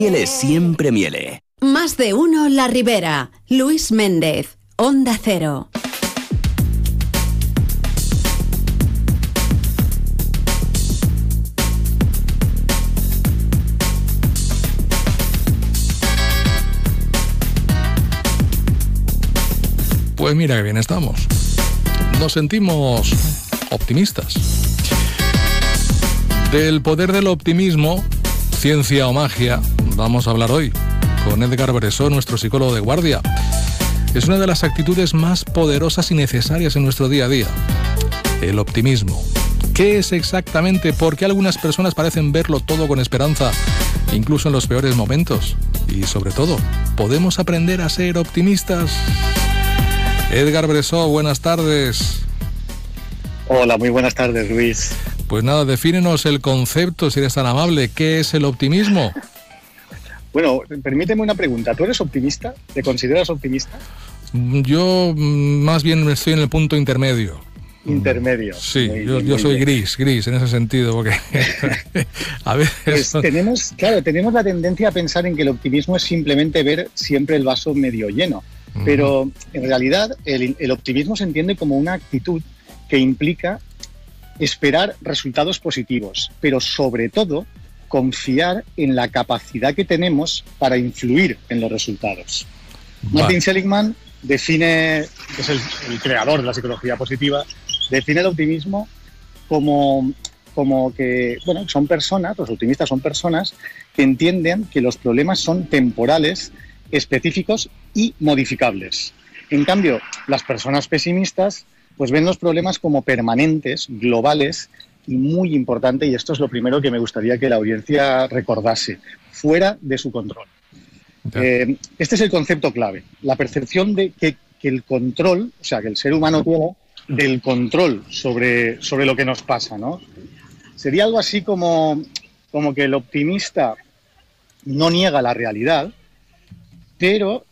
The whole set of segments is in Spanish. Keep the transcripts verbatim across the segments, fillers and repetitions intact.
Miele siempre miele. Más de uno La Ribera. Luis Méndez, Onda Cero. Pues mira que bien estamos. Nos sentimos optimistas. Del poder del optimismo, ciencia o magia, vamos a hablar hoy con Edgar Bresson, nuestro psicólogo de guardia. Es una de las actitudes más poderosas y necesarias en nuestro día a día. El optimismo. ¿Qué es exactamente? ¿Por qué algunas personas parecen verlo todo con esperanza, incluso en los peores momentos? Y sobre todo, ¿podemos aprender a ser optimistas? Edgar Bresson, buenas tardes. Hola, muy buenas tardes, Luis. Pues nada, defínenos el concepto, si eres tan amable. ¿Qué es el optimismo? Bueno, permíteme una pregunta. ¿Tú eres optimista? ¿Te consideras optimista? Yo más bien estoy en el punto intermedio. Intermedio. Sí, muy yo, bien, yo muy soy bien. gris, gris en ese sentido, porque a ver, Pues tenemos, claro, tenemos la tendencia a pensar en que el optimismo es simplemente ver siempre el vaso medio lleno. Uh-huh. Pero en realidad el, el optimismo se entiende como una actitud que implica esperar resultados positivos, pero sobre todo confiar en la capacidad que tenemos para influir en los resultados. Vale. Martin Seligman define, que es el, el creador de la psicología positiva, define el optimismo como, como que, bueno, son personas, los optimistas son personas que entienden que los problemas son temporales, específicos y modificables. En cambio, las personas pesimistas pues ven los problemas como permanentes, globales y muy importante, y esto es lo primero que me gustaría que la audiencia recordase, fuera de su control. Eh, este es el concepto clave, la percepción de que, que el control, o sea, que el ser humano tiene del control sobre, sobre lo que nos pasa, ¿no? Sería algo así como, como que el optimista no niega la realidad, pero,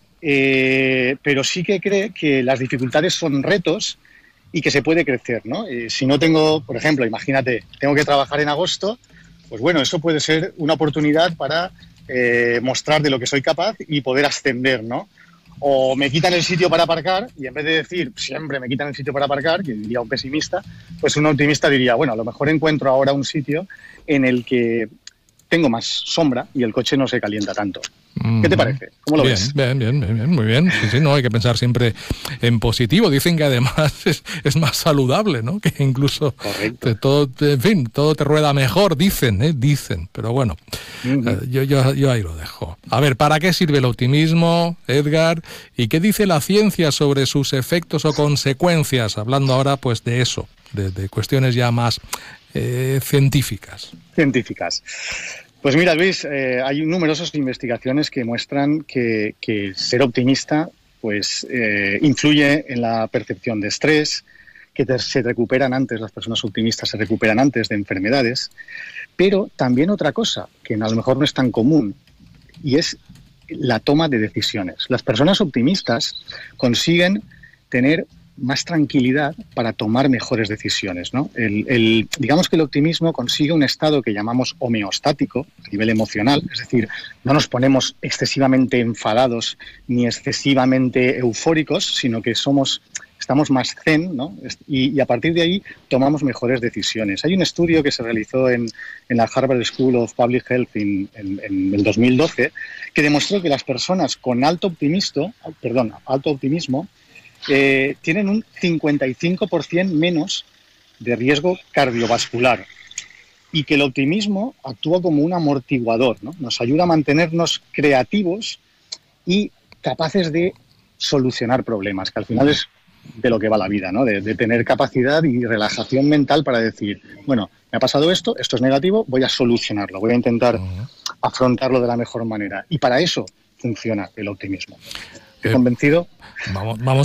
eh, pero sí que cree que las dificultades son retos y que se puede crecer, ¿no? Eh, si no tengo, por ejemplo, imagínate, tengo que trabajar en agosto, pues bueno, eso puede ser una oportunidad para eh, mostrar de lo que soy capaz y poder ascender, ¿no? O me quitan el sitio para aparcar y en vez de decir, siempre me quitan el sitio para aparcar, que diría un pesimista, pues un optimista diría, bueno, a lo mejor encuentro ahora un sitio en el que tengo más sombra y el coche no se calienta tanto. ¿Qué te parece? ¿Cómo lo bien, ves? Bien, bien, bien, bien, muy bien. Sí, sí, no, hay que pensar siempre en positivo. Dicen que además es, es más saludable, ¿no? Que incluso te, todo, en fin, todo te rueda mejor, dicen, ¿eh? Dicen. Pero bueno, uh-huh. eh, yo, yo, yo ahí lo dejo. A ver, ¿para qué sirve el optimismo, Edgar? ¿Y qué dice la ciencia sobre sus efectos o consecuencias? Hablando ahora, pues, de eso, de, de cuestiones ya más eh, científicas. Científicas. Pues mira, Luis, eh, hay numerosas investigaciones que muestran que, que ser optimista pues, eh, influye en la percepción de estrés, que te, se recuperan antes, las personas optimistas se recuperan antes de enfermedades, pero también otra cosa, que a lo mejor no es tan común, y es la toma de decisiones. Las personas optimistas consiguen tener más tranquilidad para tomar mejores decisiones, ¿no? El, el, digamos que el optimismo consigue un estado que llamamos homeostático a nivel emocional, es decir, no nos ponemos excesivamente enfadados ni excesivamente eufóricos, sino que somos, estamos más zen, ¿no? Y, y a partir de ahí tomamos mejores decisiones. Hay un estudio que se realizó en, en la Harvard School of Public Health en, en, en el dos mil doce que demostró que las personas con alto optimismo, perdón, alto optimismo Eh, tienen un cincuenta y cinco por ciento menos de riesgo cardiovascular y que el optimismo actúa como un amortiguador, ¿no? Nos ayuda a mantenernos creativos y capaces de solucionar problemas, que al final es de lo que va la vida, ¿no? De, de tener capacidad y relajación mental para decir, bueno, me ha pasado esto, esto es negativo, voy a solucionarlo, voy a intentar afrontarlo de la mejor manera. Y para eso funciona el optimismo. ¿Estás eh, convencido? Vamos, vamos a ver.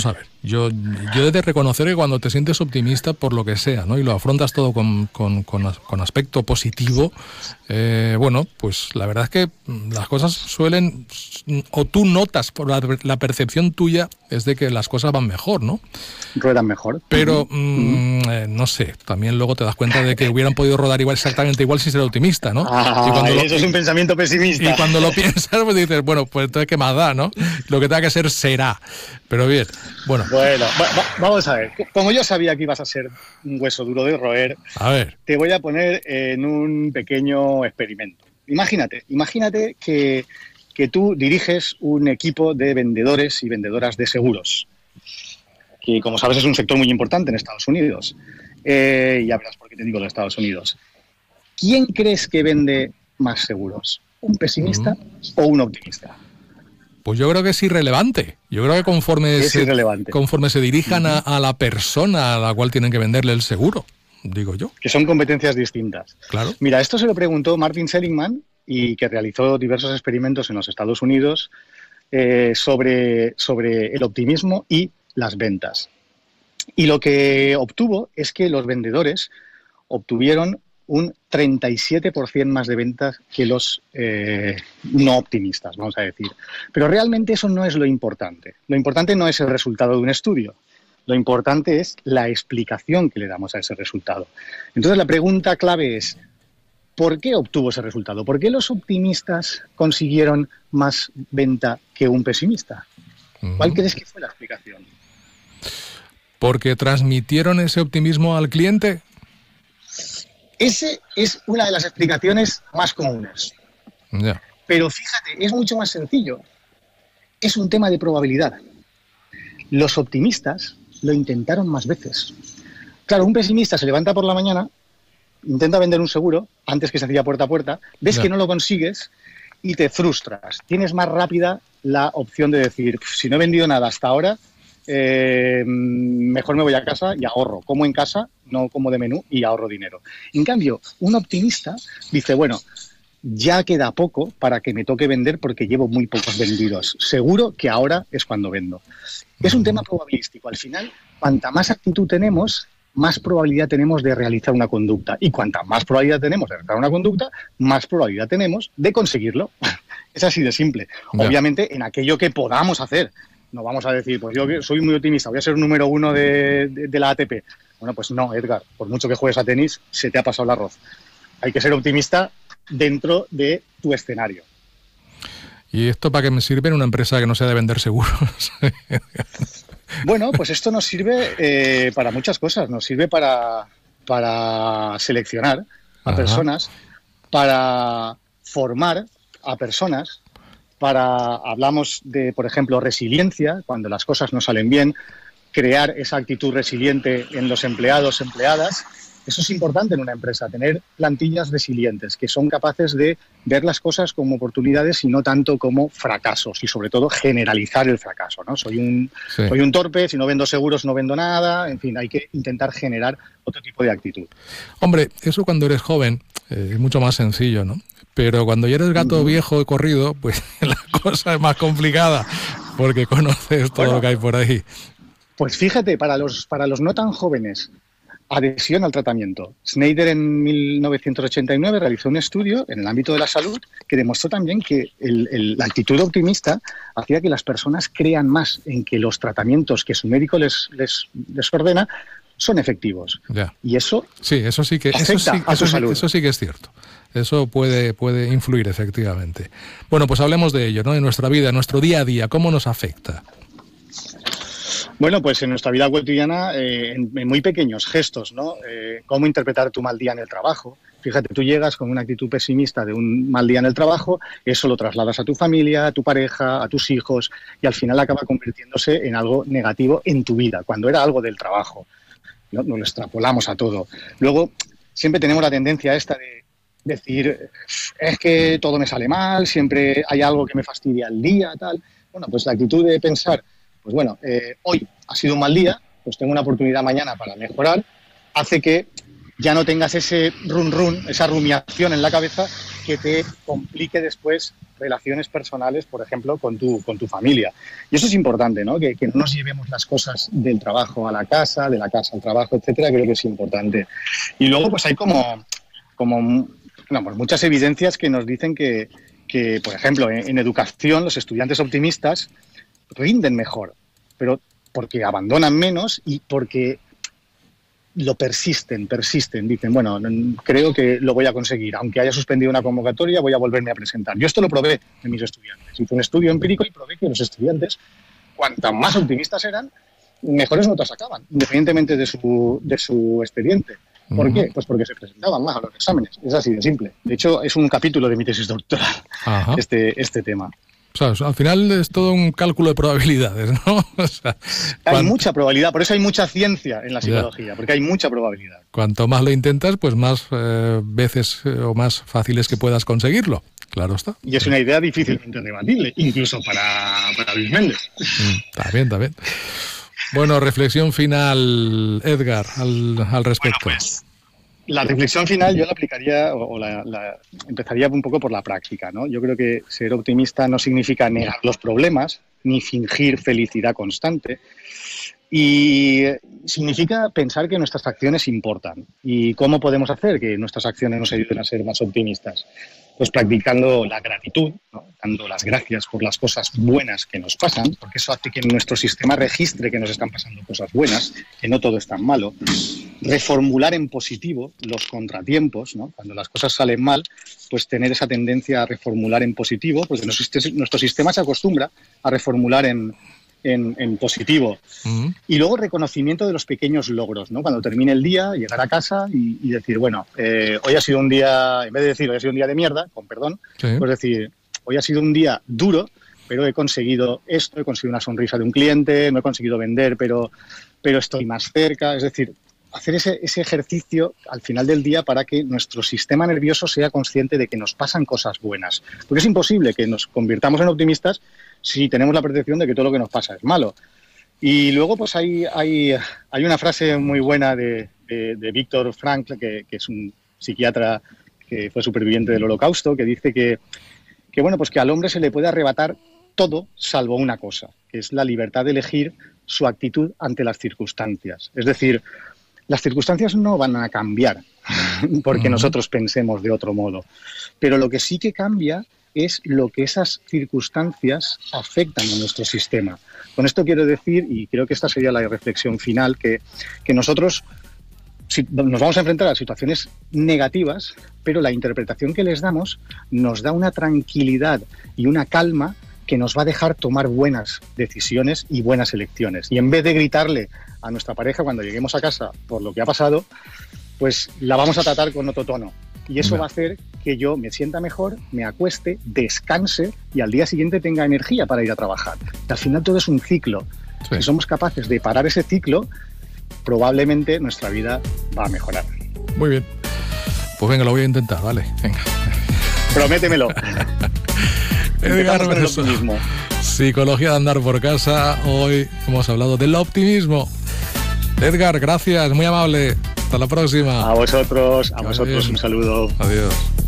Yo, yo he de reconocer que cuando te sientes optimista por lo que sea, ¿no? Y lo afrontas todo con, con, con, con aspecto positivo, eh, bueno, pues la verdad es que las cosas suelen, o tú notas por la, la percepción tuya es de que las cosas van mejor, ¿no? Ruedan mejor. Pero, mmm, eh, no sé, también luego te das cuenta de que hubieran podido rodar igual, exactamente igual si ser optimista, ¿no? Ah, y cuando eso lo, es un pensamiento pesimista. Y cuando lo piensas, pues dices, bueno, pues entonces qué más da, ¿no? Lo que tenga que ser será. Pero bien, bueno. Bueno, va, va, vamos a ver. Como yo sabía que ibas a ser un hueso duro de roer, a ver, te voy a poner en un pequeño experimento. Imagínate, imagínate que, que tú diriges un equipo de vendedores y vendedoras de seguros, que como sabes es un sector muy importante en Estados Unidos. Eh, ya verás por qué te digo de Estados Unidos. ¿Quién crees que vende más seguros? ¿Un pesimista mm. o un optimista? Pues yo creo que es irrelevante. Yo creo que conforme, es se, irrelevante. conforme se dirijan a, a la persona a la cual tienen que venderle el seguro, digo yo. Que son competencias distintas. Claro. Mira, esto se lo preguntó Martin Seligman, y que realizó diversos experimentos en los Estados Unidos eh, sobre, sobre el optimismo y las ventas. Y lo que obtuvo es que los vendedores obtuvieron un treinta y siete por ciento más de ventas que los eh, no optimistas, vamos a decir. Pero realmente eso no es lo importante. Lo importante no es el resultado de un estudio. Lo importante es la explicación que le damos a ese resultado. Entonces la pregunta clave es, ¿por qué obtuvo ese resultado? ¿Por qué los optimistas consiguieron más venta que un pesimista? ¿Cuál uh-huh. crees que fue la explicación? ¿Porque transmitieron ese optimismo al cliente? Ese es una de las explicaciones más comunes. Yeah. Pero fíjate, es mucho más sencillo. Es un tema de probabilidad. Los optimistas lo intentaron más veces. Claro, un pesimista se levanta por la mañana, intenta vender un seguro antes que se hacía puerta a puerta, ves yeah. que no lo consigues y te frustras. Tienes más rápida la opción de decir, si no he vendido nada hasta ahora, eh, mejor me voy a casa y ahorro. Como en casa, no como de menú y ahorro dinero. En cambio, un optimista dice, bueno, ya queda poco para que me toque vender porque llevo muy pocos vendidos. Seguro que ahora es cuando vendo. Es un tema probabilístico. Al final, cuanta más actitud tenemos, más probabilidad tenemos de realizar una conducta. Y cuanta más probabilidad tenemos de realizar una conducta, más probabilidad tenemos de conseguirlo. Es así de simple. Yeah. Obviamente, en aquello que podamos hacer. No vamos a decir, pues yo soy muy optimista, voy a ser número uno de, de, de la A T P. Bueno, pues no, Edgar, por mucho que juegues a tenis, se te ha pasado el arroz. Hay que ser optimista dentro de tu escenario. ¿Y esto para qué me sirve en una empresa que no sea de vender seguros? Bueno, pues esto nos sirve eh, para muchas cosas. Nos sirve para, para seleccionar a Ajá. personas, para formar a personas, para, hablamos de, por ejemplo, resiliencia, cuando las cosas no salen bien, crear esa actitud resiliente en los empleados, empleadas. Eso es importante en una empresa, tener plantillas resilientes que son capaces de ver las cosas como oportunidades y no tanto como fracasos, y sobre todo generalizar el fracaso, ¿no? Soy un, sí. soy un torpe, si no vendo seguros no vendo nada, en fin, hay que intentar generar otro tipo de actitud. Hombre, eso cuando eres joven eh, es mucho más sencillo, ¿no? Pero cuando ya eres gato uh-huh. viejo y corrido, pues la cosa es más complicada porque conoces todo bueno, lo que hay por ahí. Pues fíjate, para los, para los no tan jóvenes, adhesión al tratamiento. Snyder en mil novecientos ochenta y nueve realizó un estudio en el ámbito de la salud que demostró también que el, el, la actitud optimista hacía que las personas crean más en que los tratamientos que su médico les, les, les ordena son efectivos. Ya. Y eso, sí, eso sí que afecta eso sí, a su eso, salud. Eso sí que es cierto. Eso puede, puede influir, efectivamente. Bueno, pues hablemos de ello, ¿no? En nuestra vida, en nuestro día a día, ¿cómo nos afecta? Bueno, pues en nuestra vida cotidiana, eh, en, en muy pequeños gestos, ¿no? Eh, ¿Cómo interpretar tu mal día en el trabajo? Fíjate, tú llegas con una actitud pesimista de un mal día en el trabajo, eso lo trasladas a tu familia, a tu pareja, a tus hijos, y al final acaba convirtiéndose en algo negativo en tu vida, cuando era algo del trabajo, ¿no? Nos lo extrapolamos a todo. Luego, siempre tenemos la tendencia esta de decir, es que todo me sale mal, siempre hay algo que me fastidia el día, tal. Bueno, pues la actitud de pensar, pues bueno, eh, hoy ha sido un mal día, pues tengo una oportunidad mañana para mejorar, hace que ya no tengas ese run run, esa rumiación en la cabeza que te complique después relaciones personales, por ejemplo, con tu, con tu familia. Y eso es importante, ¿no? Que, que no nos llevemos las cosas del trabajo a la casa, de la casa al trabajo, etcétera, creo que es importante. Y luego, pues hay como, como no, pues muchas evidencias que nos dicen que, que por ejemplo, en, en educación los estudiantes optimistas rinden mejor, pero porque abandonan menos y porque lo persisten, persisten, dicen, bueno, creo que lo voy a conseguir, aunque haya suspendido una convocatoria, voy a volverme a presentar. Yo esto lo probé en mis estudiantes, hice un estudio empírico y probé que los estudiantes, cuanto más optimistas eran, mejores notas sacaban, independientemente de su, de su expediente. ¿Por qué? Pues porque se presentaban más a los exámenes, es así de simple. De hecho, es un capítulo de mi tesis doctoral, este, este tema. O sea, al final es todo un cálculo de probabilidades, ¿no? O sea, hay cuan... mucha probabilidad, por eso hay mucha ciencia en la psicología, yeah. porque hay mucha probabilidad. Cuanto más lo intentas, pues más eh, veces eh, o más fácil es que puedas conseguirlo. Claro está. Y es una idea difícilmente rebatible, incluso para, para Luis Méndez. Mm, está bien, está bien. Bueno, reflexión final, Edgar, al, al respecto. Bueno, pues, la reflexión final yo la aplicaría o, o la, la empezaría un poco por la práctica, ¿no? Yo creo que ser optimista no significa negar los problemas ni fingir felicidad constante, y significa pensar que nuestras acciones importan. ¿Y cómo podemos hacer que nuestras acciones nos ayuden a ser más optimistas? Pues practicando la gratitud, ¿no? Dando las gracias por las cosas buenas que nos pasan, porque eso hace que nuestro sistema registre que nos están pasando cosas buenas, que no todo es tan malo. Reformular en positivo los contratiempos, ¿no? Cuando las cosas salen mal, pues tener esa tendencia a reformular en positivo, porque nuestro sistema se acostumbra a reformular en, en, en positivo. Uh-huh. Y luego reconocimiento de los pequeños logros, ¿no? Cuando termine el día, llegar a casa y, y decir, bueno, eh, hoy ha sido un día, en vez de decir hoy ha sido un día de mierda, con perdón, sí. pues decir, hoy ha sido un día duro, pero he conseguido esto, he conseguido una sonrisa de un cliente, no he conseguido vender, pero, pero estoy más cerca. Es decir, hacer ese, ese ejercicio al final del día para que nuestro sistema nervioso sea consciente de que nos pasan cosas buenas. Porque es imposible que nos convirtamos en optimistas si tenemos la percepción de que todo lo que nos pasa es malo. Y luego pues hay, hay, hay una frase muy buena de, de, de Viktor Frankl, que, que es un psiquiatra que fue superviviente del Holocausto, que dice que, que, bueno, pues que al hombre se le puede arrebatar todo salvo una cosa, que es la libertad de elegir su actitud ante las circunstancias. Es decir, las circunstancias no van a cambiar porque uh-huh. nosotros pensemos de otro modo, pero lo que sí que cambia es lo que esas circunstancias afectan a nuestro sistema. Con esto quiero decir, y creo que esta sería la reflexión final, que, que nosotros si, nos vamos a enfrentar a situaciones negativas, pero la interpretación que les damos nos da una tranquilidad y una calma que nos va a dejar tomar buenas decisiones y buenas elecciones. Y en vez de gritarle a nuestra pareja cuando lleguemos a casa por lo que ha pasado, pues la vamos a tratar con otro tono. Y eso va a hacer que yo me sienta mejor, me acueste, descanse y al día siguiente tenga energía para ir a trabajar. Y al final todo es un ciclo. Sí. Si somos capaces de parar ese ciclo, probablemente nuestra vida va a mejorar. Muy bien. Pues venga, lo voy a intentar, ¿vale? Venga. Prométemelo. Edgar Bresson, Psicología de andar por casa. Hoy hemos hablado del optimismo. Edgar, gracias, muy amable. Hasta la próxima. A vosotros, a vosotros un saludo. Adiós.